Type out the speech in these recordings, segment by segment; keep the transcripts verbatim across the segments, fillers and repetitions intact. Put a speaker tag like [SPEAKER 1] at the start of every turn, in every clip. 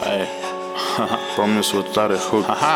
[SPEAKER 1] Эй, помню свой старый хук. Ага.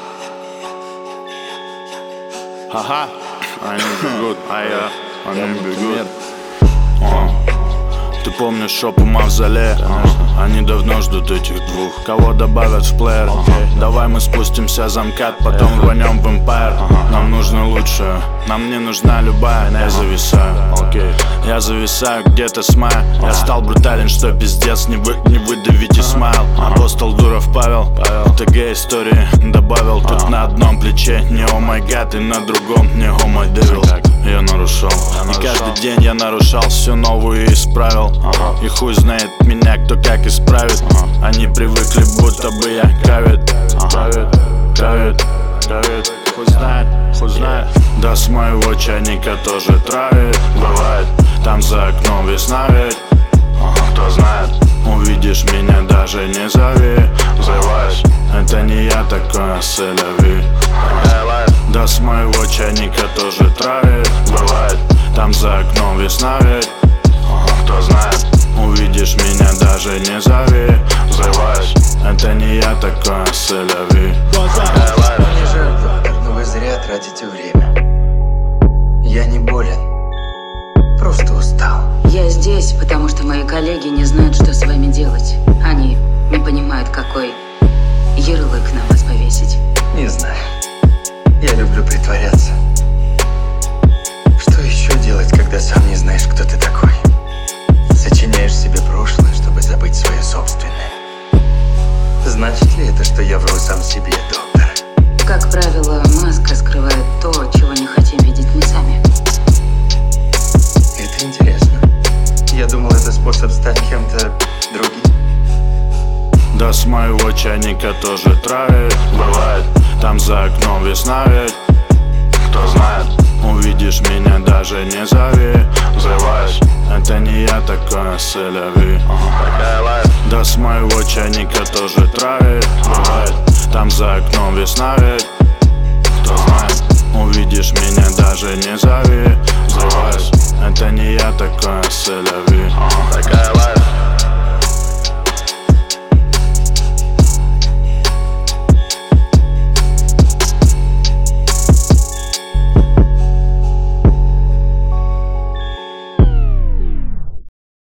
[SPEAKER 1] Ага. Они бегут, а я, они бегут. О. Ты помнишь шопу Мавзолей? Они давно ждут этих двух. Кого добавят в плеер? Okay. Давай мы спустимся за МКАД, потом рванем в Empire. Нам нужно лучшее, нам не нужна любая. Я зависаю, okay. Я зависаю где-то с мая. Я стал брутален, что пиздец, не, вы, не выдавите смайл. Апостол Дуров Павел, в ТГ истории добавил. Тут на одном плече не о май гад, и на другом не о май девил. Я нарушал, и каждый день я нарушал, все новое исправил. И хуй знает меня, кто как исправит. Они привыкли, будто бы я кавит. Кавит, кавит, кавит. Хуй знает, хуй знает. Да с моего чайника тоже травит. Бывает, там за окном весна ведь. Кто знает, увидишь меня, даже не зови. Взрываюсь, это не я такой, а селяви. Да с моего чайника тоже травит. Бывает, там за окном весна ведь. Кто знает, увидишь меня, даже не зови. Взрываюсь, это не я такой, а селяви.
[SPEAKER 2] Мне жаль, доктор, но вы зря тратите время. Я не болен, просто устал.
[SPEAKER 3] Я здесь, потому что мои коллеги не знают, что с вами делать. Они не понимают, какой ярлык на вас повесить.
[SPEAKER 2] Не знаю. Я люблю притворяться. Что еще делать, когда сам не знаешь, кто ты такой? Сочиняешь себе прошлое, чтобы забыть свое собственное. Значит ли это, что я вру сам себе, доктор?
[SPEAKER 3] Как правило, маска скрывает то, чего не хотим видеть мы сами.
[SPEAKER 2] Это интересно. Я думал, это способ стать кем-то другим.
[SPEAKER 1] Да с моего чайника тоже травит. Бывает, там за окном весна ведь. Кто знает, увидишь меня, даже не зови. Взрываюсь, это не я такой, а селяви. Да с моего чайника тоже травит. Бывает, там за окном весна ведь. Кто знает, увидишь меня, даже не зови. Взрываюсь, это не я такой, а селяви.